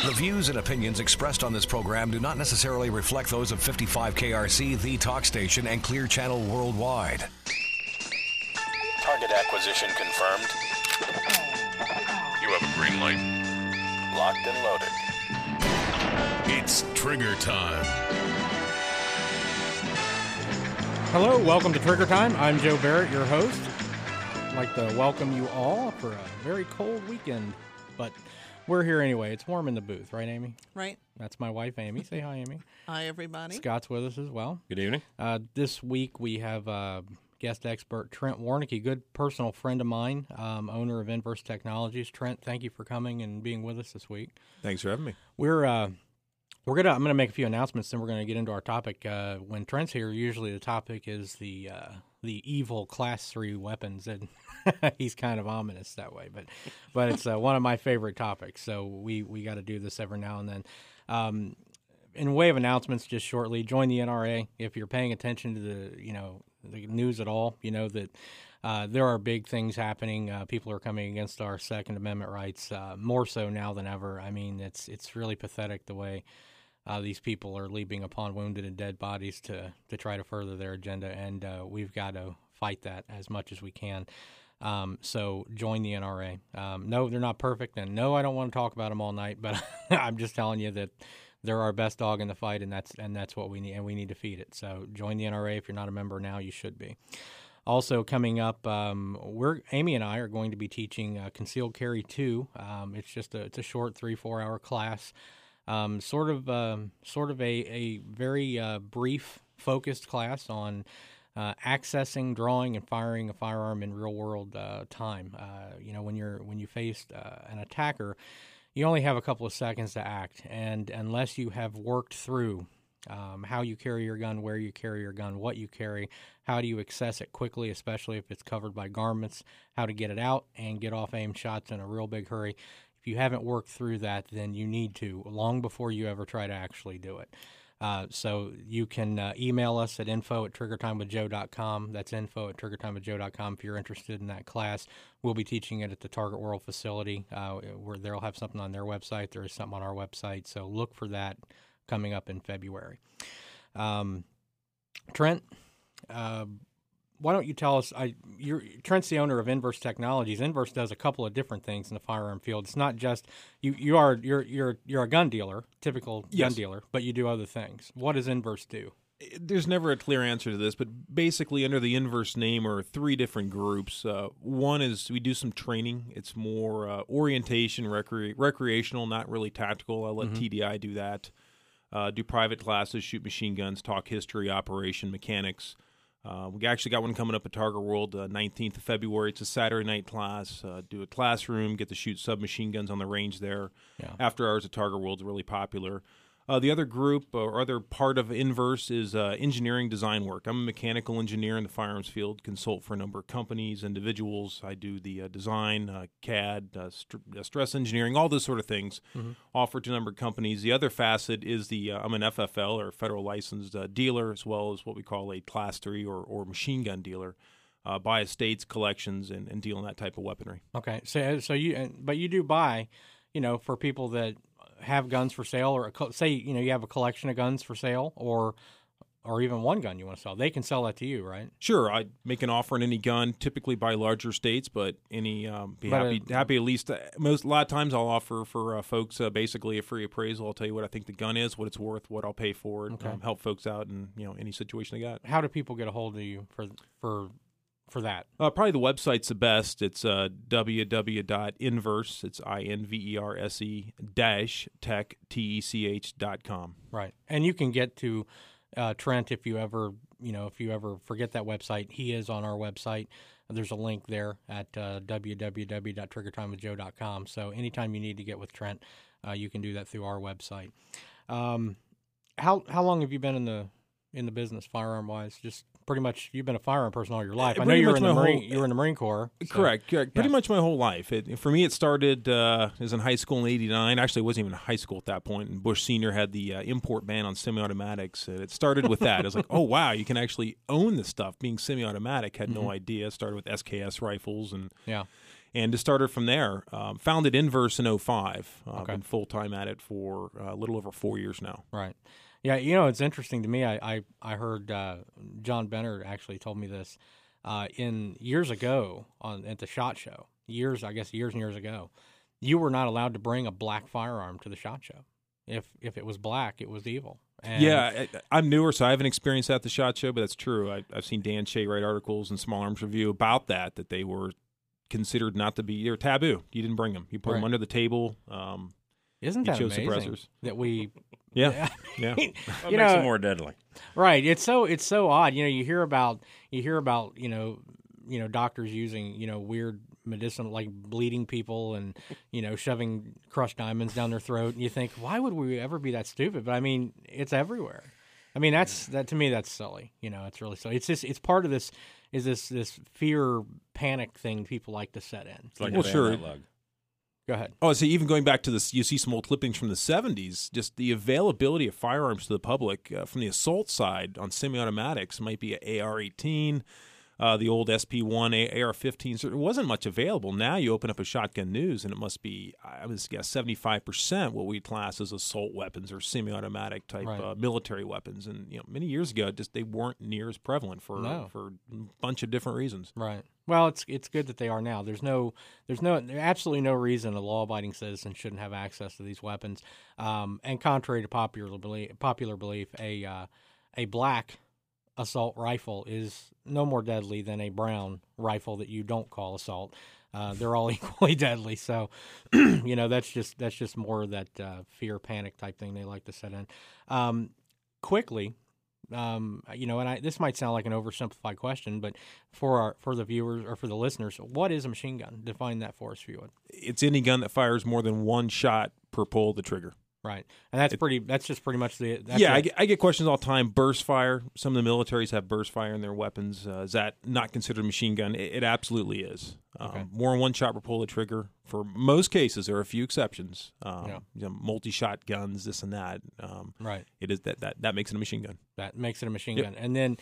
The views and opinions expressed on this program do not necessarily reflect those of 55 KRC, the talk station, and Clear Channel worldwide. Target acquisition confirmed. You have a green light. Locked and loaded. It's trigger time. Hello, welcome to Trigger Time. I'm Joe Barrett, your host. I'd like to welcome you all for a very cold weekend, but we're here anyway. It's warm in the booth, right, Amy? Right. That's my wife, Amy. Say hi, Amy. Hi, everybody. Scott's with us as well. Good evening. This week we have guest expert Trent Warnicki, good personal friend of mine, owner of Inverse Technologies. Trent, thank you for coming and being with us this week. Thanks for having me. I'm gonna make a few announcements, then we're gonna get into our topic. When Trent's here, usually the topic is the evil Class 3 weapons, and he's kind of ominous that way. But it's one of my favorite topics, so we got to do this every now and then. In way of announcements, just shortly, join the NRA if you're paying attention to the news at all. You know that there are big things happening. People are coming against our Second Amendment rights more so now than ever. I mean, it's really pathetic the way these people are leaping upon wounded and dead bodies to try to further their agenda, and we've got to fight that as much as we can. So join the NRA. No, they're not perfect, and no, I don't want to talk about them all night, but I'm just telling you that they're our best dog in the fight, and that's what we need, and we need to feed it. So join the NRA. If you're not a member now, you should be. Also coming up, Amy and I are going to be teaching Concealed Carry 2. It's a short 3-4 hour class. Sort of a very brief, focused class on accessing, drawing, and firing a firearm in real world time. When you face an attacker, you only have a couple of seconds to act, and unless you have worked through how you carry your gun, where you carry your gun, what you carry, how do you access it quickly, especially if it's covered by garments, how to get it out and get off aim shots in a real big hurry. If you haven't worked through that, then you need to, long before you ever try to actually do it. So you can email us at info@triggertimewithjoe.com. That's info@triggertimewithjoe.com if you're interested in that class. We'll be teaching it at the Target World facility where they'll have something on their website. There is something on our website, so look for that coming up in February. Trent, why don't you tell us? Trent's the owner of Inverse Technologies. Inverse does a couple of different things in the firearm field. It's not just you're a gun dealer, typical gun dealer, but you do other things. What does Inverse do? There's never a clear answer to this, but basically under the Inverse name are three different groups. One is we do some training. It's more orientation, recreational, not really tactical. I'll let TDI do that. Do private classes, shoot machine guns, talk history, operation, mechanics. We actually got one coming up at Target World 19th of February. It's a Saturday night class. Do a classroom, get to shoot submachine guns on the range there. Yeah. After hours at Target World is really popular. The other group or other part of Inverse is engineering design work. I'm a mechanical engineer in the firearms field, consult for a number of companies, individuals. I do the design, CAD, stress engineering, all those sort of things offered to a number of companies. The other facet is I'm an FFL or federal licensed dealer, as well as what we call a Class 3 or machine gun dealer. Buy estates, collections, and deal in that type of weaponry. Okay, so you do buy, for people that have guns for sale, or say you have a collection of guns for sale, or even one gun you want to sell. They can sell that to you, right? Sure, I make an offer on any gun, typically by larger states, but happy at least. A lot of times I'll offer for folks basically a free appraisal. I'll tell you what I think the gun is, what it's worth, what I'll pay for it, help folks out in any situation they got. How do people get a hold of you for that? Probably the website's the best. It's www.inverse. It's INVERSE -tech TECH.com. Right, and you can get to Trent if you ever forget that website. He is on our website. There's a link there at www.triggertimewithjoe.com. So anytime you need to get with Trent, you can do that through our website. How long have you been in the business, firearm wise? Just pretty much, you've been a firearm person all your life. I know you were in the Marine Corps. So. Correct. Pretty much my whole life. For me, it started as in high school in '89. Actually, it wasn't even high school at that point. And Bush Sr. had the import ban on semi-automatics. It started with that. It was like, oh wow, you can actually own this stuff. Being semi-automatic, had no idea. Started with SKS rifles and And to start her from there, founded Inverse in 2005. I've Okay. been full-time at it for a little over 4 years now. Right. Yeah, you know, it's interesting to me. I heard John Bennett actually told me this in years ago at the SHOT Show. Years and years ago. You were not allowed to bring a black firearm to the SHOT Show. If it was black, it was evil. And Yeah, I'm newer, so I haven't experienced that at the SHOT Show, but that's true. I've seen Dan Shea write articles in Small Arms Review about that they were considered not to be, they were taboo. You didn't bring them. You put them Right. under the table. Isn't You that chose amazing suppressors. that we? Yeah, yeah. What You makes know, it more deadly? right. It's so odd. You know, you hear about you know doctors using weird medicinal, like bleeding people and shoving crushed diamonds down their throat, and you think, why would we ever be that stupid? But I mean, it's everywhere. I mean, that to me, that's silly. It's really silly. It's part of this fear panic thing people like to set in. It's like Well, a sure. bayonet lug. Go ahead. Oh, so even going back to this, you see some old clippings from the 70s, just the availability of firearms to the public from the assault side on semi-automatics might be an AR-18, the old SP-1, AR-15. So there wasn't much available. Now you open up a Shotgun News, and it must be, I would guess, 75% what we class as assault weapons or semi-automatic type Right. military weapons. And many years ago, just they weren't near as prevalent for a bunch of different reasons. Right. Well, it's good that they are now. There's absolutely no reason a law-abiding citizen shouldn't have access to these weapons. And contrary to popular belief, a black assault rifle is no more deadly than a brown rifle that you don't call assault. They're all equally deadly. So, that's just more of that fear panic type thing they like to set in. Quickly. This might sound like an oversimplified question, but for the viewers or for the listeners, what is a machine gun? Define that for us, if you would. It's any gun that fires more than one shot per pull of the trigger. Right, and that's just pretty much the. That's Yeah, it. I get questions all the time. Burst fire. Some of the militaries have burst fire in their weapons. Is that not considered a machine gun? It absolutely is. Okay. More than one shot per pull of the trigger. For most cases, there are a few exceptions. Multi-shot guns, this and that. Right. It is that makes it a machine gun. That makes it a machine Yep. gun, and then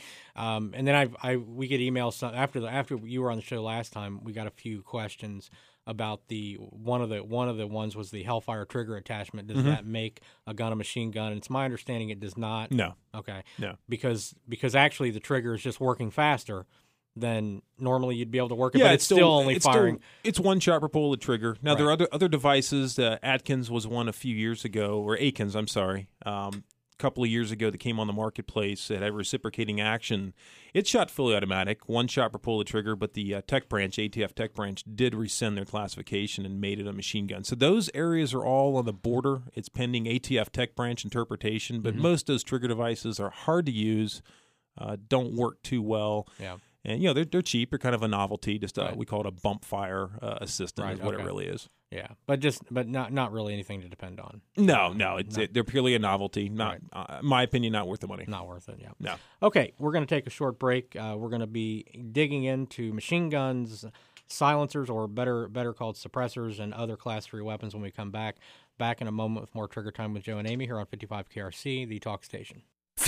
we get emails after you were on the show last time. We got a few questions about one of the ones was the Hellfire trigger attachment. Does that make a gun a machine gun? And it's my understanding it does not. No. Okay. No. Because actually the trigger is just working faster than normally you'd be able to work it, Yeah, but it's still only firing. It's one shot per pull of the trigger. Now, there are Right. other devices. Atkins was one a few years ago, or Akins, I'm sorry. A couple of years ago that came on the marketplace. It had reciprocating action. It shot fully automatic, one shot per pull of the trigger, but the ATF Tech Branch did rescind their classification and made it a machine gun. So those areas are all on the border. It's pending ATF Tech Branch interpretation, but most of those trigger devices are hard to use, don't work too well. Yeah. And, they're cheap. They're kind of a novelty. Just Right. we call it a bump fire assistant Right, is what okay. it really is. Yeah, but not really anything to depend on. No, they're purely a novelty. Not, in my opinion, not worth the money. Not worth it. Yeah. No. Okay, we're going to take a short break. We're going to be digging into machine guns, silencers, or better called suppressors, and other Class 3 weapons when we come back. Back in a moment with more Trigger Time with Joe and Amy here on 55 KRC, the talk station.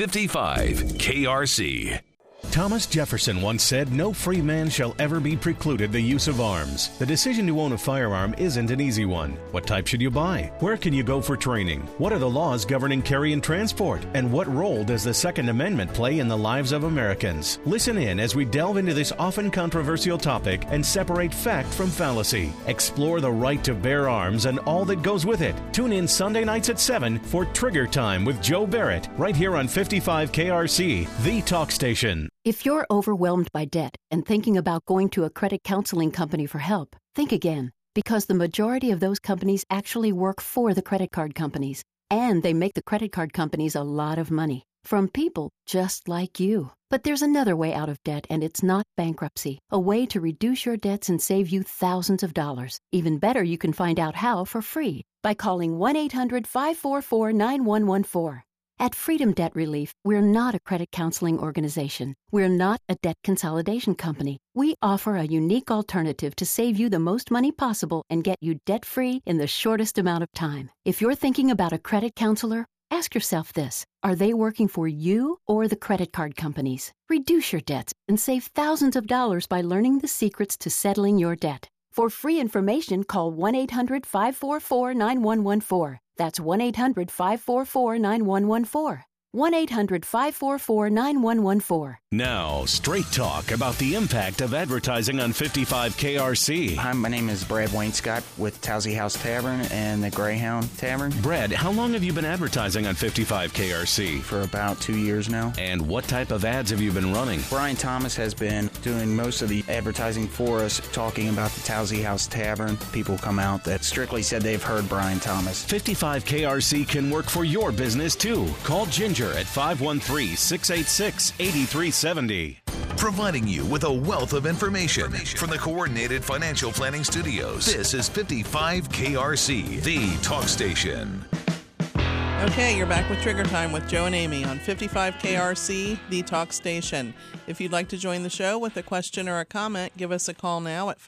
55 KRC. Thomas Jefferson once said, "No free man shall ever be precluded the use of arms." The decision to own a firearm isn't an easy one. What type should you buy? Where can you go for training? What are the laws governing carry and transport? And what role does the Second Amendment play in the lives of Americans? Listen in as we delve into this often controversial topic and separate fact from fallacy. Explore the right to bear arms and all that goes with it. Tune in Sunday nights at 7 for Trigger Time with Joe Barrett, right here on 55 KRC, the talk station. If you're overwhelmed by debt and thinking about going to a credit counseling company for help, think again, because the majority of those companies actually work for the credit card companies, and they make the credit card companies a lot of money from people just like you. But there's another way out of debt, and it's not bankruptcy, a way to reduce your debts and save you thousands of dollars. Even better, you can find out how for free by calling 1-800-544-9114. At Freedom Debt Relief, we're not a credit counseling organization. We're not a debt consolidation company. We offer a unique alternative to save you the most money possible and get you debt-free in the shortest amount of time. If you're thinking about a credit counselor, ask yourself this: are they working for you or the credit card companies? Reduce your debts and save thousands of dollars by learning the secrets to settling your debt. For free information, call 1-800-544-9114. That's 1-800-544-9114. 1-800-544-9114. Now, straight talk about the impact of advertising on 55 KRC. Hi, my name is Brad Wainscott with Towsey House Tavern and the Greyhound Tavern. Brad, how long have you been advertising on 55 KRC? For about 2 years now. And what type of ads have you been running? Brian Thomas has been doing most of the advertising for us, talking about the Towsey House Tavern. People come out that strictly said they've heard Brian Thomas. 55 KRC can work for your business, too. Call Ginger at 513-686-8370. Providing you with a wealth of information from the Coordinated Financial Planning Studios. This is 55 KRC, the talk station. Okay, you're back with Trigger Time with Joe and Amy on 55 KRC, the talk station. If you'd like to join the show with a question or a comment, give us a call now at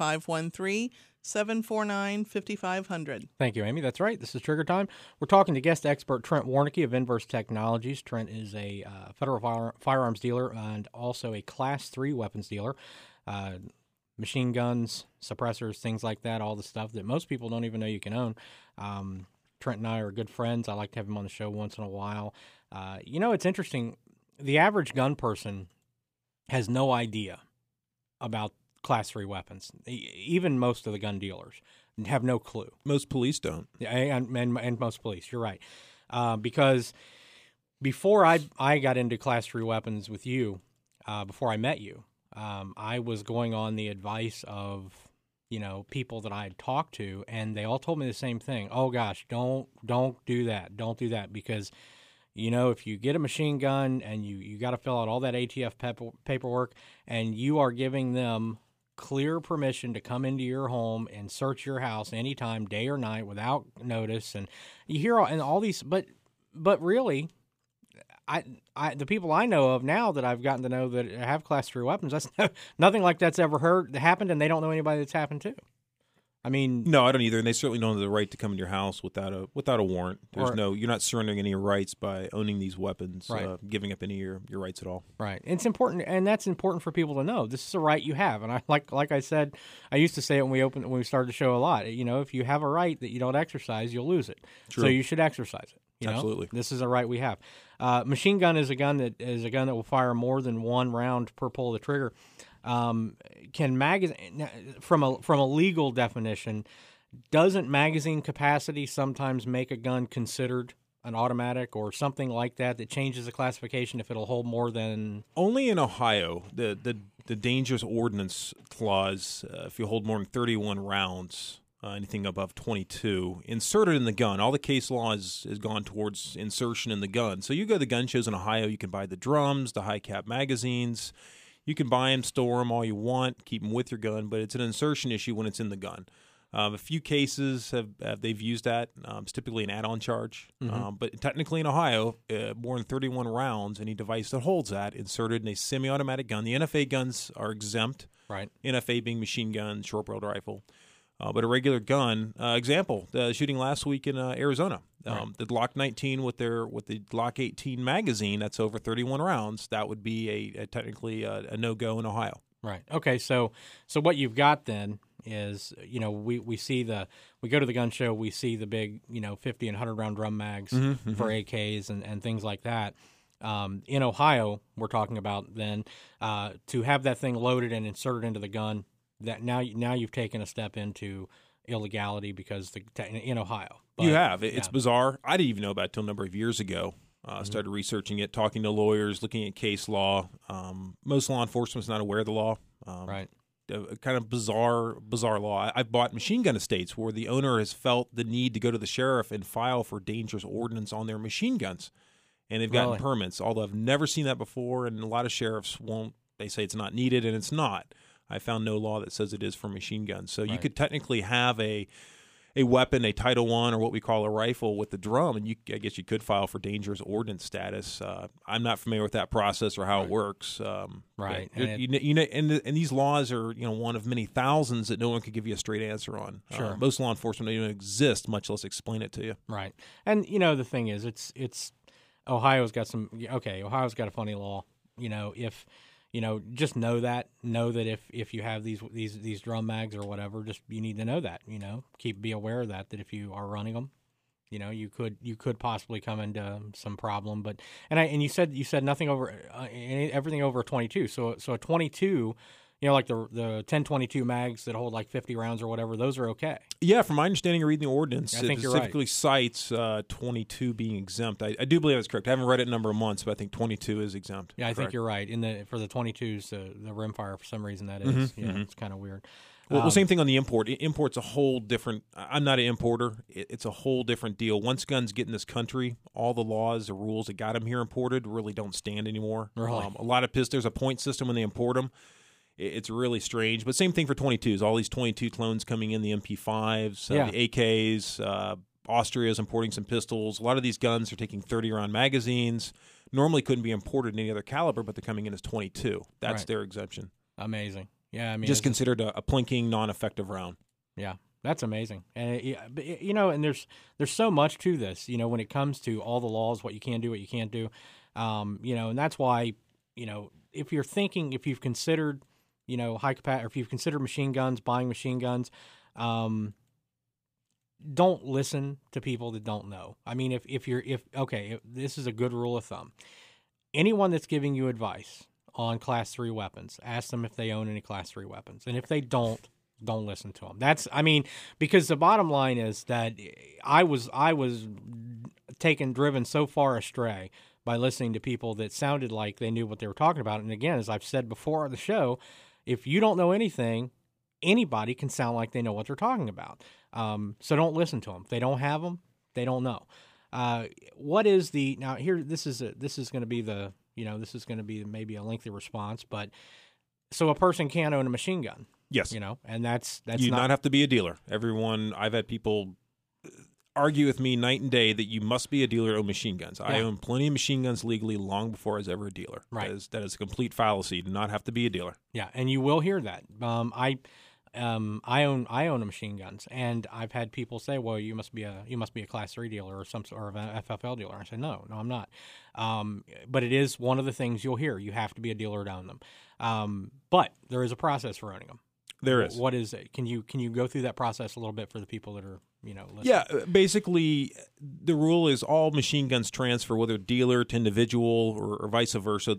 513-749-5500. Thank you, Amy. That's right. This is Trigger Time. We're talking to guest expert Trent Warnke of Inverse Technologies. Trent is a federal firearms dealer and also a Class 3 weapons dealer. Machine guns, suppressors, things like that, all the stuff that most people don't even know you can own. Trent and I are good friends. I like to have him on the show once in a while. It's interesting. The average gun person has no idea about Class 3 weapons. Even most of the gun dealers have no clue. Most police don't. Yeah, and most police. You're right. Because before I got into Class 3 weapons with you, before I met you, I was going on the advice of people that I had talked to, and they all told me the same thing. Oh gosh, don't do that. Don't do that because, if you get a machine gun and you got to fill out all that ATF paperwork, and you are giving them clear permission to come into your home and search your house anytime, day or night, without notice, and you hear all these, but really, the people I know of now that I've gotten to know that have Class 3 weapons, that's nothing like that's ever happened, and they don't know anybody that's happened to. I mean, no, I don't either, and they certainly don't have the right to come into your house without a warrant. You're not surrendering any rights by owning these weapons, right. Giving up any of your rights at all. Right, and it's important, and that's important for people to know. This is a right you have, and I like I said, I used to say it when we started the show a lot. If you have a right that you don't exercise, you'll lose it. True. So you should exercise it. Absolutely, this is a right we have. Machine gun is a gun that will fire more than one round per pull of the trigger. Can magazine from a legal definition, doesn't magazine capacity sometimes make a gun considered an automatic or something like that changes the classification if it'll hold more than? Only in Ohio, the dangerous ordnance clause, if you hold more than 31 rounds. Anything above 22, inserted in the gun. All the case law has gone towards insertion in the gun. So you go to the gun shows in Ohio, you can buy the drums, the high-cap magazines. You can buy them, store them all you want, keep them with your gun, but it's an insertion issue when it's in the gun. A few cases they've used that. It's typically an add-on charge. Mm-hmm. But technically in Ohio, more than 31 rounds, any device that holds that inserted in a semi-automatic gun. The NFA guns are exempt. Right. NFA being machine gun, short-barreled rifle. But a regular gun, example, the shooting last week in Arizona, right. The Glock 19 with the Glock 18 magazine, that's over 31 rounds. That would be technically a no-go in Ohio. Right. Okay. So what you've got then is, we see we go to the gun show, we see the big, 50 and 100 round drum mags for AKs and things like that. In Ohio, we're talking about then to have that thing loaded and inserted into the gun. That now you've taken a step into illegality because in Ohio. But, you have. It's bizarre. I didn't even know about it until a number of years ago. Started researching it, talking to lawyers, looking at case law. Most law enforcement's not aware of the law. Right. Kind of bizarre law. I've bought machine gun estates where the owner has felt the need to go to the sheriff and file for dangerous ordnance on their machine guns. And they've gotten permits, although I've never seen that before, and a lot of sheriffs won't. They say it's not needed, and it's not. I found no law that says it is for machine guns. So you could technically have a weapon, a Title I, or what we call a rifle with the drum, and I guess you could file for dangerous ordnance status. I'm not familiar with that process or how it works. Right. And these laws are one of many thousands that no one could give you a straight answer on. Sure. Most law enforcement don't even exist, much less explain it to you. Right. And the thing is, it's Ohio's got a funny law. just know that if you have these drum mags or whatever, just you need to know that, be aware of that if you are running them, you could possibly come into some problem. But and you said nothing over everything over a 22. So a 22. Like the 1022 mags that hold like 50 rounds or whatever, those are okay. Yeah, from my understanding of reading the ordinance, I think it you're specifically right. cites 22 being exempt. I do believe that's correct. I haven't read it in a number of months, but I think 22 is exempt. Yeah, I Correct. think you're right. For the 22s, the rimfire, for some reason that is. It's kind of weird. Well, same thing on the import. Import's a whole different. I'm not an importer. It's a whole different deal. Once guns get in this country, all the laws, the rules that got them here imported really don't stand anymore. Really? A lot of there's a point system when they import them. It's really strange. But same thing for 22s. All these 22 clones coming in, the MP5s, the AKs. Austria is importing some pistols. A lot of these guns are taking 30-round magazines. Normally couldn't be imported in any other caliber, but they're coming in as 22. That's Right. their exemption. Amazing. Yeah, I mean, Just considered a plinking, non-effective round. Yeah, that's amazing. And and there's so much to this. When it comes to all the laws, what you can do, what you can't do. And that's why if you've considered high capacity, or if you've considered machine guns, buying machine guns, don't listen to people that don't know. I mean, if this is a good rule of thumb. Anyone that's giving you advice on Class 3 weapons, ask them if they own any Class 3 weapons, and if they don't listen to them. Because the bottom line is that I was driven so far astray by listening to people that sounded like they knew what they were talking about. And again, as I've said before on the show, if you don't know anything, anybody can sound like they know what they're talking about. So don't listen to them. If they don't have them, they don't know. What is now here? This is going to be this is going to be maybe a lengthy response, but so a person can own a machine gun. Yes. And that's you not have to be a dealer. I've had people argue with me night and day that you must be a dealer to own machine guns. I own plenty of machine guns legally long before I was ever a dealer. Right. That is a complete fallacy. You do not have to be a dealer. Yeah, and you will hear that. I own a machine guns, and I've had people say, "Well, you must be a Class 3 dealer or some sort of an FFL dealer." I say, "No, I'm not." But it is one of the things you'll hear. You have to be a dealer to own them. But there is a process for owning them. There is. What is it? Can you go through that process a little bit for the people that are listening? Yeah, basically the rule is all machine guns transfer, whether dealer to individual or vice versa,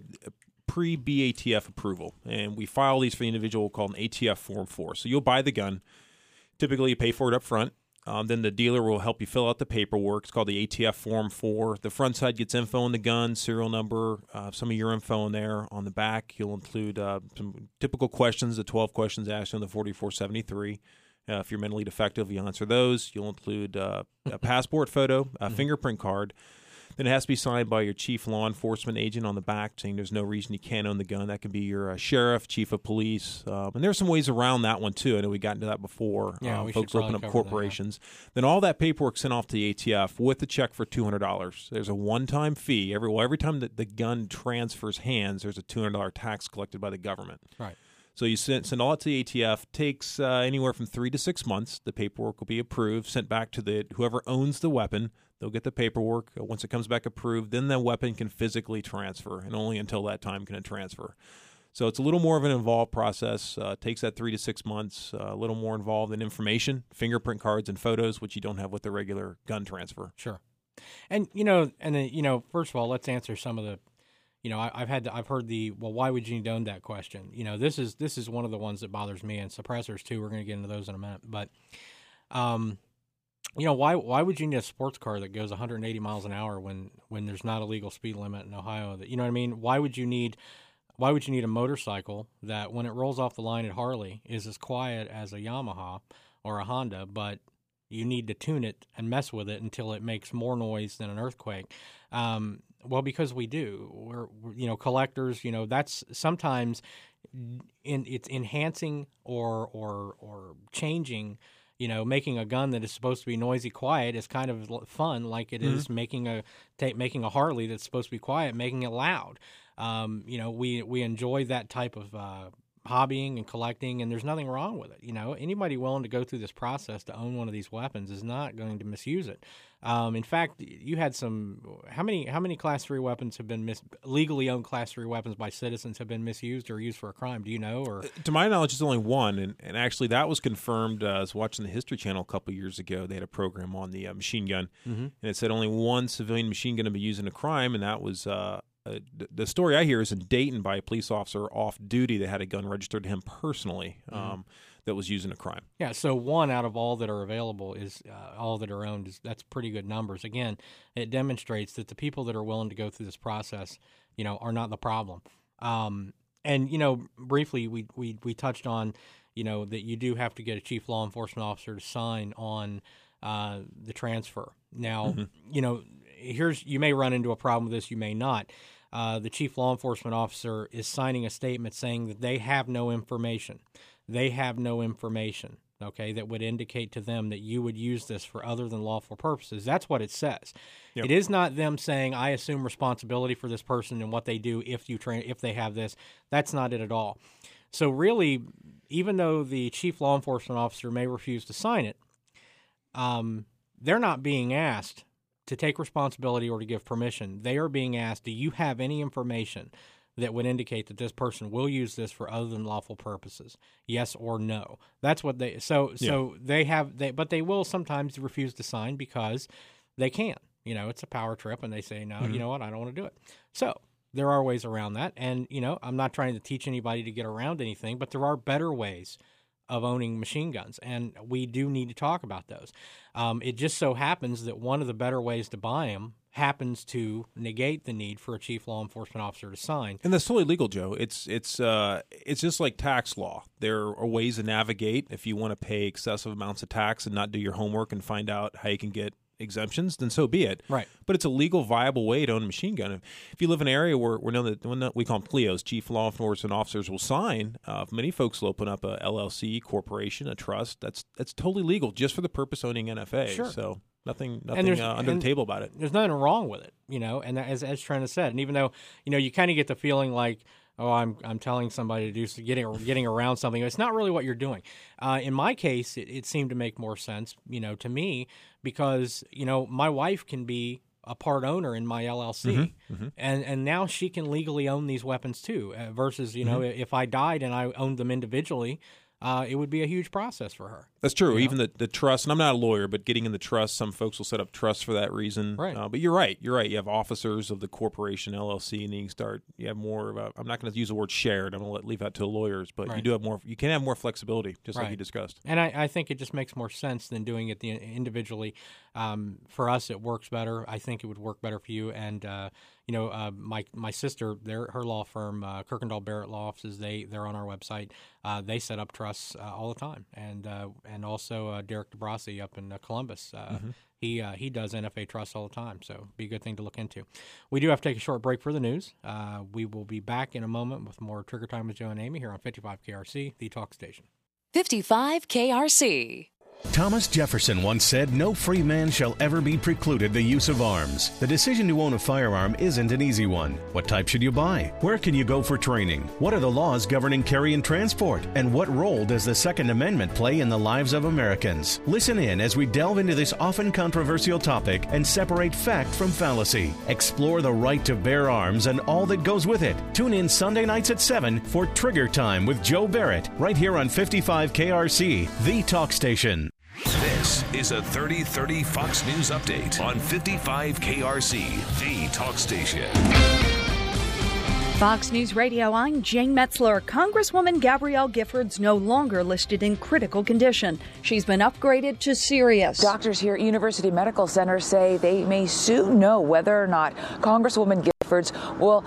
pre-BATF approval. And we file these for the individual called an ATF Form 4. So you'll buy the gun. Typically you pay for it up front. Then the dealer will help you fill out the paperwork. It's called the ATF Form 4. The front side gets info on the gun, serial number, some of your info in there. On the back, you'll include some typical questions, the 12 questions asked on the 4473. If you're mentally defective, you answer those. You'll include a passport photo, a fingerprint card. Then it has to be signed by your chief law enforcement agent on the back, saying there's no reason you can't own the gun. That could be your sheriff, chief of police. And there's some ways around that one, too. I know we got into that before. Yeah, folks open up corporations. That, yeah. Then all that paperwork sent off to the ATF with a check for $200. There's a one-time fee. Every time that the gun transfers hands, there's a $200 tax collected by the government. Right. So you send all that to the ATF. Takes anywhere from 3 to 6 months. The paperwork will be approved, sent back to whoever owns the weapon. They'll get the paperwork. Once it comes back approved, then the weapon can physically transfer, and only until that time can it transfer. So it's a little more of an involved process. Takes that 3 to 6 months. A little more involved in information, fingerprint cards, and photos, which you don't have with the regular gun transfer. Sure. And first of all, let's answer some of the. I've heard why would you need to own that question? This is one of the ones that bothers me, and suppressors too. We're going to get into those in a minute, but, why would you need a sports car that goes 180 miles an hour when there's not a legal speed limit in Ohio? That, you know what I mean? Why would you need a motorcycle that when it rolls off the line at Harley is as quiet as a Yamaha or a Honda, but you need to tune it and mess with it until it makes more noise than an earthquake? Well, because we do. We're collectors. That's sometimes it's enhancing or changing. Making a gun that is supposed to be noisy, quiet is kind of fun, like it is making a Harley that's supposed to be quiet, making it loud. We enjoy that type of hobbying and collecting, and there's nothing wrong with it. Anybody willing to go through this process to own one of these weapons is not going to misuse it. In fact, you had how many Class 3 weapons have been legally owned Class 3 weapons by citizens have been misused or used for a crime? Do you know? Or to my knowledge, it's only one, and actually that was confirmed. I was watching the History Channel a couple years ago. They had a program on the machine gun, and it said only one civilian machine gun to be used in a crime, and that was the story I hear is in Dayton by a police officer off duty that had a gun registered to him personally. That was used in a crime. Yeah, so one out of all that are available is all that are owned. That's pretty good numbers. Again, it demonstrates that the people that are willing to go through this process, are not the problem. And briefly, we touched on, that you do have to get a chief law enforcement officer to sign on the transfer. Now, you may run into a problem with this, you may not. The chief law enforcement officer is signing a statement saying that they have no information. They have no information, okay, that would indicate to them that you would use this for other than lawful purposes. That's what it says. Yep. It is not them saying, I assume responsibility for this person and what they do if they have this. That's not it at all. So really, even though the chief law enforcement officer may refuse to sign it, they're not being asked to take responsibility or to give permission. They are being asked, do you have any information that would indicate that this person will use this for other than lawful purposes? Yes or no. That's what they but they will sometimes refuse to sign because they can't. It's a power trip and they say, no, you know what, I don't want to do it. So there are ways around that. And, I'm not trying to teach anybody to get around anything, but there are better ways of owning machine guns, and we do need to talk about those. It just so happens that one of the better ways to buy them happens to negate the need for a chief law enforcement officer to sign. And that's totally legal, Joe. It's just like tax law. There are ways to navigate. If you want to pay excessive amounts of tax and not do your homework and find out how you can get exemptions, then so be it. Right. But it's a legal, viable way to own a machine gun. If you live in an area where we call them CLEOs, chief law enforcement officers will sign, many folks will open up a LLC, corporation, a trust. That's totally legal just for the purpose of owning NFA. Sure. So nothing under the table about it. There's nothing wrong with it, and as Trent said, and even though, you kind of get the feeling like, oh, I'm telling somebody to do getting around something. It's not really what you're doing. In my case, it seemed to make more sense, to me, because my wife can be a part owner in my LLC, and now she can legally own these weapons too. Versus if I died and I owned them individually, it would be a huge process for her. That's true. Even the trust, and I'm not a lawyer, but getting in the trust, some folks will set up trusts for that reason. Right. But you're right. You have officers of the corporation, LLC, and you have more of I'm not going to use the word shared. I'm going to leave that to lawyers, but right. You do have more. You can have more flexibility, just like you discussed. And I think it just makes more sense than doing it individually. For us, it works better. I think it would work better for you. And my sister, her law firm, Kirkendall Barrett Law Offices, they're on our website. They set up trusts all the time, and also Derek DeBrasi up in Columbus. He does NFA trusts all the time, so it'd be a good thing to look into. We do have to take a short break for the news. We will be back in a moment with more Trigger Time with Joe and Amy here on 55 KRC, the talk station. 55 KRC. Thomas Jefferson once said, "No free man shall ever be precluded the use of arms." The decision to own a firearm isn't an easy one. What type should you buy? Where can you go for training? What are the laws governing carry and transport? And what role does the Second Amendment play in the lives of Americans? Listen in as we delve into this often controversial topic and separate fact from fallacy. Explore the right to bear arms and all that goes with it. Tune in Sunday nights at 7 for Trigger Time with Joe Barrett, right here on 55 KRC, the talk station. This is a 3030 Fox News Update on 55 KRC, the talk station. Fox News Radio, I'm Jane Metzler. Congresswoman Gabrielle Giffords no longer listed in critical condition. She's been upgraded to serious. Doctors here at University Medical Center say they may soon know whether or not Congresswoman Giffords will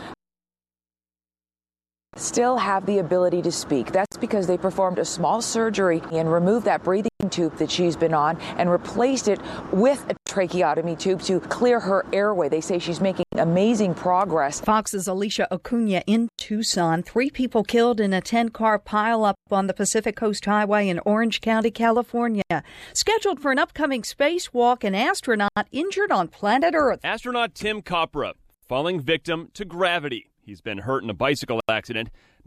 still have the ability to speak. That's because they performed a small surgery and removed that breathing tube that she's been on and replaced it with a tracheotomy tube to clear her airway. They say she's making amazing progress. Fox's Alicia Acuna in Tucson. 3 people killed in a 10-car pileup on the Pacific Coast Highway in Orange County, California. Scheduled for an upcoming spacewalk, an astronaut injured on planet Earth. Astronaut Tim Kopra falling victim to gravity. He's been hurt in a bicycle accident.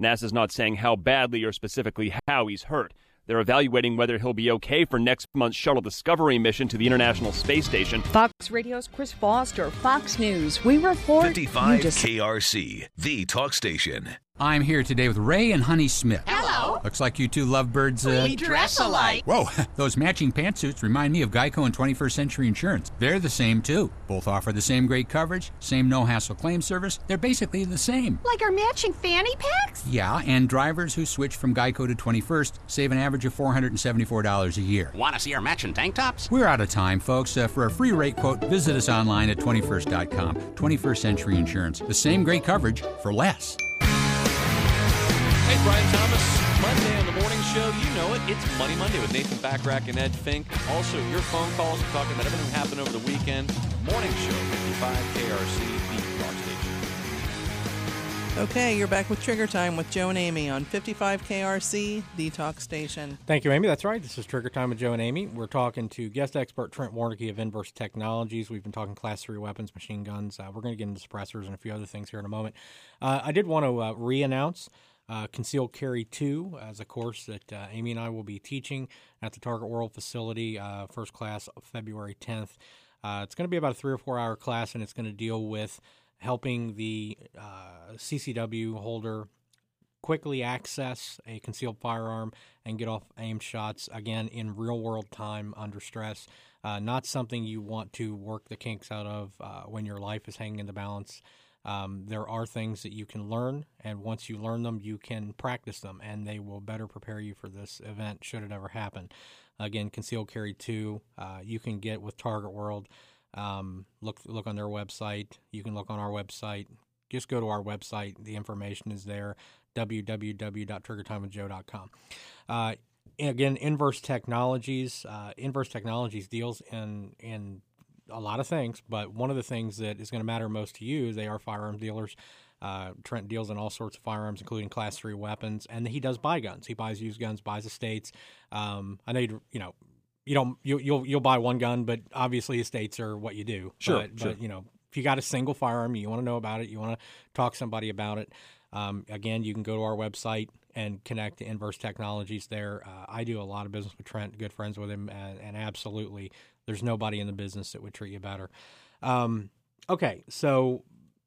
NASA's not saying how badly or specifically how he's hurt. They're evaluating whether he'll be okay for next month's Shuttle Discovery mission to the International Space Station. Fox Radio's Chris Foster, Fox News. We report 55 KRC, the talk station. I'm here today with Ray and Honey Smith. Hello. Looks like you two lovebirds. We dress alike. Whoa, those matching pantsuits remind me of Geico and 21st Century Insurance. They're the same, too. Both offer the same great coverage, same no-hassle claim service. They're basically the same. Like our matching fanny packs? Yeah, and drivers who switch from Geico to 21st save an average of $474 a year. Want to see our matching tank tops? We're out of time, folks. For a free rate quote, visit us online at 21st.com. 21st Century Insurance. The same great coverage for less. Hey, Brian Thomas, Monday on the morning show. You know it. It's Money Monday with Nathan Backrack and Ed Fink. Also, your phone calls. We're talking about everything that happened over the weekend. Morning show, 55 KRC, the talk station. Okay, you're back with Trigger Time with Joe and Amy on 55 KRC, the talk station. Thank you, Amy. That's right. This is Trigger Time with Joe and Amy. We're talking to guest expert Trent Warnke of Inverse Technologies. We've been talking Class 3 weapons, machine guns. We're going to get into suppressors and a few other things here in a moment. I did want to re-announce Concealed Carry 2 as a course that Amy and I will be teaching at the Target World facility, first class February 10th. It's going to be about a 3 or 4 hour class, and it's going to deal with helping the CCW holder quickly access a concealed firearm and get off aimed shots, again, in real-world time under stress. Not something you want to work the kinks out of when your life is hanging in the balance. There are things that you can learn, and once you learn them, you can practice them, and they will better prepare you for this event should it ever happen. Again, Concealed Carry 2, you can get with Target World. Look on their website. You can look on our website. Just go to our website. The information is there, www.triggertimewithjoe.com. Again, Inverse Technologies. Inverse Technologies deals in a lot of things, but one of the things that is going to matter most to you is they are firearm dealers. Trent deals in all sorts of firearms, including Class 3 weapons, and he does buy guns. He buys used guns, buys estates. I know you'll buy one gun, but obviously estates are what you do. Sure. But if you got a single firearm, you want to know about it, you want to talk to somebody about it. Again, you can go to our website and connect to Inverse Technologies there. I do a lot of business with Trent, good friends with him, and absolutely, there's nobody in the business that would treat you better. Okay, so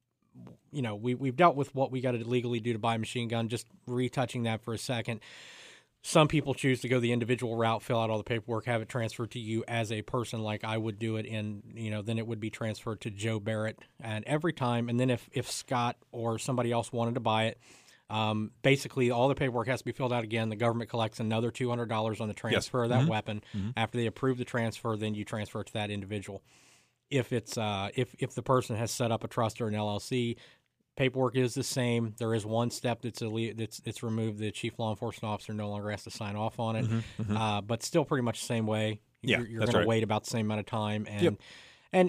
we've dealt with what we got to legally do to buy a machine gun. Just retouching that for a second. Some people choose to go the individual route, fill out all the paperwork, have it transferred to you as a person, like I would do it, and then it would be transferred to Joe Barrett. And every time, and then if Scott or somebody else wanted to buy it, basically all the paperwork has to be filled out again. The government collects another $200 on the transfer of that weapon. Mm-hmm. After they approve the transfer, then you transfer it to that individual. If it's if the person has set up a trust or an LLC, paperwork is the same. There is one step that's removed. The chief law enforcement officer no longer has to sign off on it, but still pretty much the same way. Yeah, you're going to wait about the same amount of time, and and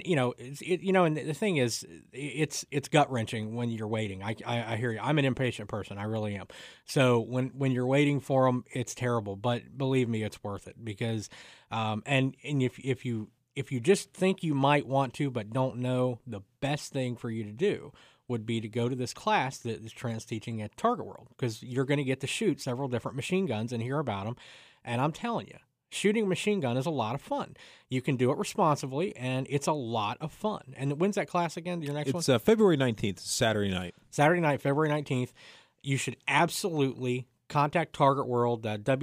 the thing is, it's gut wrenching when you're waiting. I hear you. I'm an impatient person. I really am. So when you're waiting for them, it's terrible. But believe me, it's worth it because, and if you just think you might want to but don't know, the best thing for you to do would be to go to this class that Trent's teaching at Target World, because you're going to get to shoot several different machine guns and hear about them. And I'm telling you, shooting a machine gun is a lot of fun. You can do it responsibly, and it's a lot of fun. And when's that class again, your next one? It's February 19th, Saturday night. Saturday night, February 19th. You should absolutely contact Target World,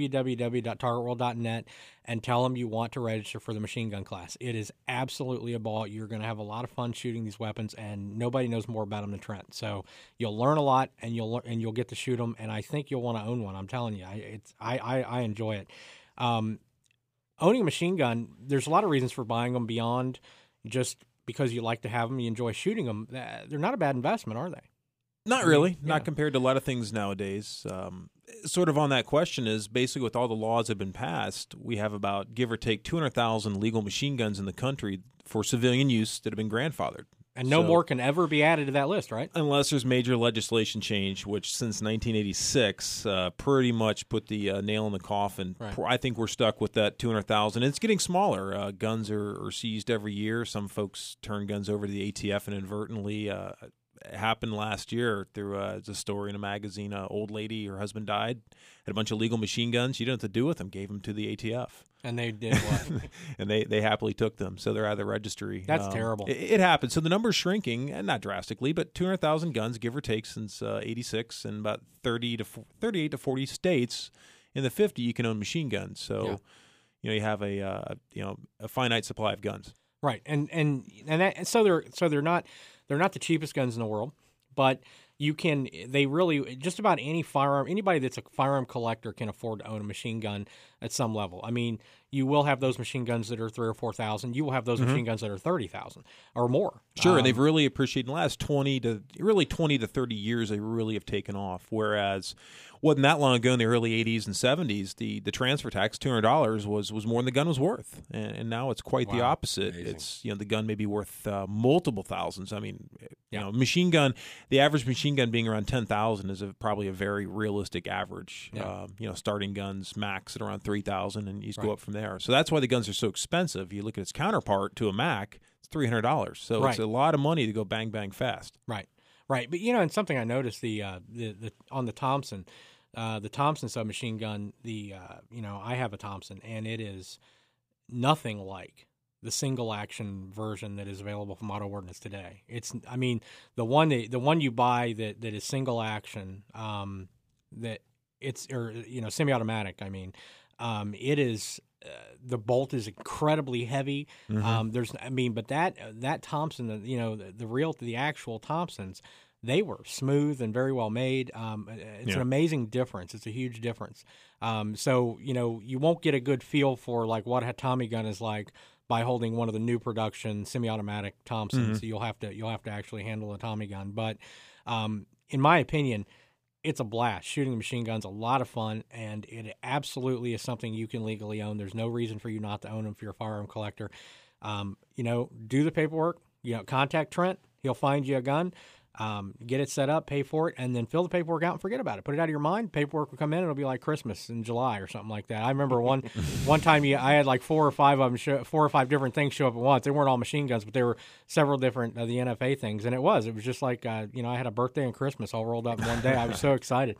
www.targetworld.net, and tell them you want to register for the machine gun class. It is absolutely a ball. You're going to have a lot of fun shooting these weapons, and nobody knows more about them than Trent. So you'll learn a lot, and you'll get to shoot them, and I think you'll want to own one. I'm telling you, I enjoy it. Owning a machine gun, there's a lot of reasons for buying them beyond just because you like to have them, you enjoy shooting them. They're not a bad investment, are they? Not really. Not compared to a lot of things nowadays. Sort of on that question is basically with all the laws that have been passed, we have about, give or take, 200,000 legal machine guns in the country for civilian use that have been grandfathered. And no more can ever be added to that list, right? Unless there's major legislation change, which since 1986 pretty much put the nail in the coffin. Right. I think we're stuck with that 200,000. It's getting smaller. Guns are seized every year. Some folks turn guns over to the ATF inadvertently. happened last year through a story in a magazine. An old lady, her husband died, had a bunch of legal machine guns. She didn't know what to do with them, gave them to the ATF. And they did what? And they happily took them. So they're out of the registry. That's terrible. It happens. So the number's shrinking, and not drastically, but 200,000 guns, give or take, since 86, and about 38 to 40 states. In the 50, you can own machine guns. So, you have a finite supply of guns. Right, so they're not the cheapest guns in the world, but just about any firearm, anybody that's a firearm collector can afford to own a machine gun at some level. I mean, you will have those machine guns that are 3,000 or 4,000. You will have those machine guns that are 30,000 or more. Sure, and they've really appreciated in the last 20 to 30 years. They really have taken off. Whereas, wasn't that long ago in the early 80s and 70s, the transfer tax, $200, was more than the gun was worth, and now it's quite the opposite. Amazing. It's the gun may be worth multiple thousands. I mean, machine gun, the average machine gun being around 10,000 is probably a very realistic average. Starting guns max at around 3,000, and you just go up from there. So that's why the guns are so expensive. You look at its counterpart to a Mac, it's $300. So it's a lot of money to go bang bang fast. Right. But and something I noticed the on the Thompson submachine gun, I have a Thompson, and it is nothing like the single action version that is available from Auto Ordnance today. The one you buy that is single action, semi-automatic. It is. The bolt is incredibly heavy. But that Thompson, the actual Thompsons, they were smooth and very well made. It's an amazing difference. It's a huge difference. So you won't get a good feel for like what a Tommy gun is like by holding one of the new production semi-automatic Thompsons. You'll have to actually handle a Tommy gun. But in my opinion, it's a blast. Shooting a machine gun's a lot of fun, and it absolutely is something you can legally own. There's no reason for you not to own them if you're a firearm collector. Do the paperwork. Contact Trent. He'll find you a gun. Get it set up, pay for it, and then fill the paperwork out and forget about it. Put it out of your mind. Paperwork will come in. It'll be like Christmas in July or something like that. I remember one time I had like 4 or 5 different things show up at once. They weren't all machine guns, but they were several different the NFA things, and it was just like I had a birthday and Christmas all rolled up in one day. I was so excited.